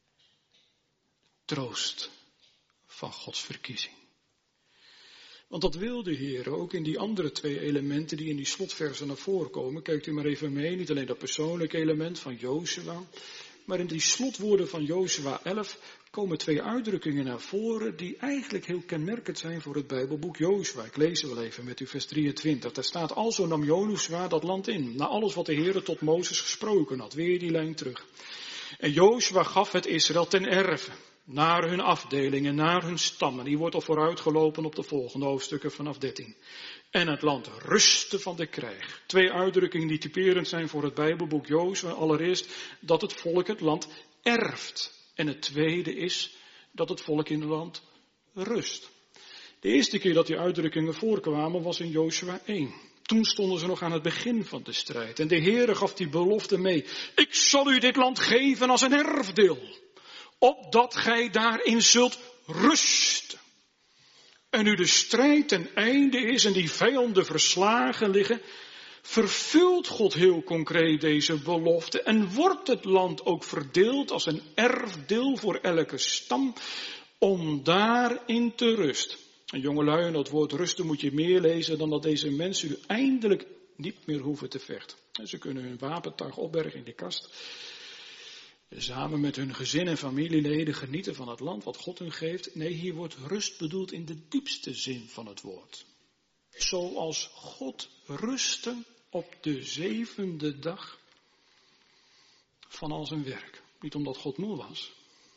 Troost van Gods verkiezing. Want dat wil de Heer ook in die andere twee elementen die in die slotversen naar voren komen. Kijkt u maar even mee, niet alleen dat persoonlijke element van Jozua, maar in die slotwoorden van Jozua 11 komen twee uitdrukkingen naar voren die eigenlijk heel kenmerkend zijn voor het Bijbelboek Jozua. Ik lees wel even met u vers 23. Daar staat: alzo nam Jozua dat land in, na alles wat de Heer tot Mozes gesproken had. Weer die lijn terug. En Jozua gaf het Israël ten erve, naar hun afdelingen, naar hun stammen. Die wordt al vooruitgelopen op de volgende hoofdstukken vanaf 13. En het land rustte van de krijg. Twee uitdrukkingen die typerend zijn voor het Bijbelboek Jozua. Allereerst dat het volk het land erft. En het tweede is dat het volk in het land rust. De eerste keer dat die uitdrukkingen voorkwamen was in Jozua 1. Toen stonden ze nog aan het begin van de strijd. En de Heere gaf die belofte mee: ik zal u dit land geven als een erfdeel, opdat gij daarin zult rusten. En nu de strijd ten einde is en die vijanden verslagen liggen, vervult God heel concreet deze belofte en wordt het land ook verdeeld als een erfdeel voor elke stam om daarin te rusten. En jongelui, in dat woord rusten moet je meer lezen dan dat deze mensen u eindelijk niet meer hoeven te vechten. En ze kunnen hun wapentuig opbergen in de kast. Samen met hun gezin en familieleden genieten van het land wat God hun geeft. Nee, hier wordt rust bedoeld in de diepste zin van het woord. Zoals God rustte op de zevende dag van al zijn werk. Niet omdat God moe was,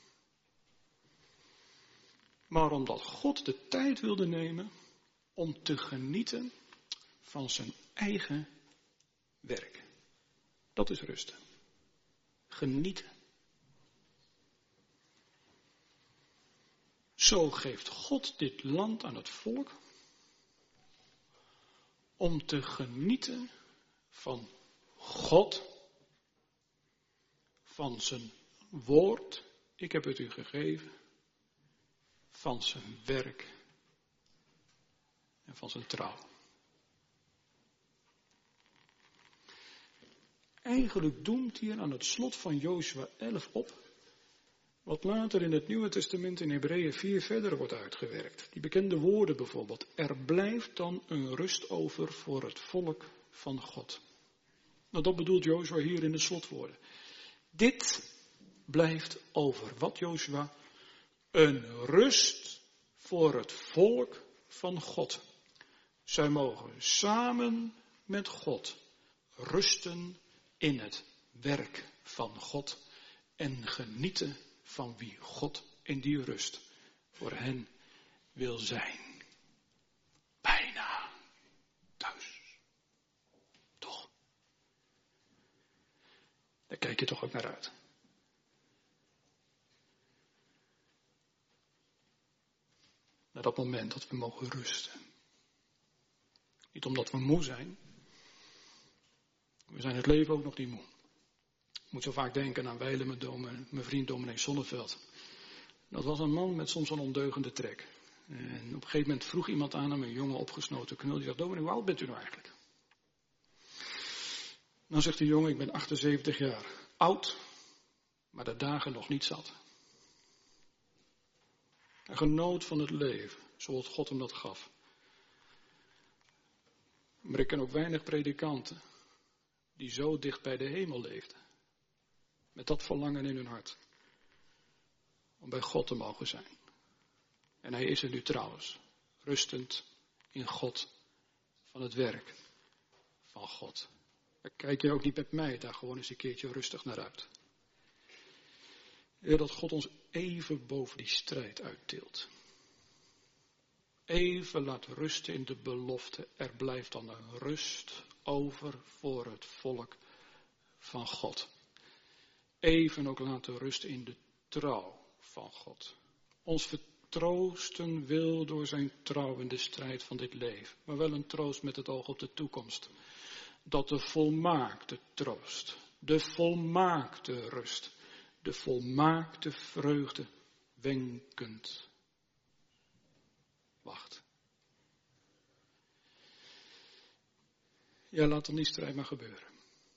maar omdat God de tijd wilde nemen om te genieten van zijn eigen werk. Dat is rusten. Genieten. Zo geeft God dit land aan het volk om te genieten van God, van zijn woord, ik heb het u gegeven, van zijn werk en van zijn trouw. Eigenlijk doemt hier aan het slot van Jozua 11 op wat later in het Nieuwe Testament in Hebreeën 4 verder wordt uitgewerkt. Die bekende woorden bijvoorbeeld: er blijft dan een rust over voor het volk van God. Nou, dat bedoelt Jozua hier in de slotwoorden. Dit blijft over. Wat, Jozua? Een rust voor het volk van God. Zij mogen samen met God rusten in het werk van God en genieten van wie God in die rust voor hen wil zijn. Bijna thuis. Toch? Daar kijk je toch ook naar uit. Naar dat moment dat we mogen rusten. Niet omdat we moe zijn. We zijn het leven ook nog niet moe. Ik moet zo vaak denken aan wijlen met mijn vriend dominee Zonneveld. Dat was een man met soms een ondeugende trek. En op een gegeven moment vroeg iemand aan hem, een jonge opgesnoten knul. Die zegt: dominee, hoe oud bent u nou eigenlijk? Dan zegt de jongen: ik ben 78 jaar. Oud, maar de dagen nog niet zat. Hij genoot van het leven, zoals God hem dat gaf. Maar ik ken ook weinig predikanten die zo dicht bij de hemel leefden. Met dat verlangen in hun hart. Om bij God te mogen zijn. En hij is er nu trouwens. Rustend in God. Van het werk van God. Daar kijk je ook niet met mij daar gewoon eens een keertje rustig naar uit. Heer, dat God ons even boven die strijd uittilt. Even laat rusten in de belofte. Er blijft dan een rust over voor het volk van God. Even ook laten rusten in de trouw van God. Ons vertroosten wil door zijn trouw in de strijd van dit leven. Maar wel een troost met het oog op de toekomst. Dat de volmaakte troost, de volmaakte rust, de volmaakte vreugde wenkend wacht. Ja, laat dan die strijd maar gebeuren.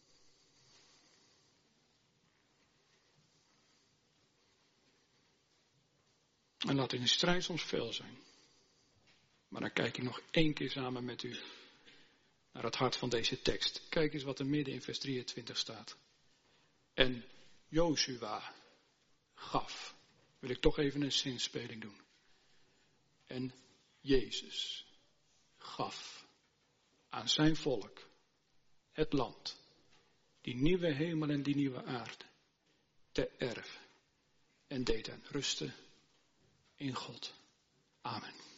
En laat in de strijd soms veel zijn. Maar dan kijk ik nog 1 keer samen met u naar het hart van deze tekst. Kijk eens wat er midden in vers 23 staat. En Jozua gaf. Wil ik toch even een zinspeling doen. En Jezus gaf aan zijn volk het land, die nieuwe hemel en die nieuwe aarde, te erven. En deed hen rusten in God. Amen.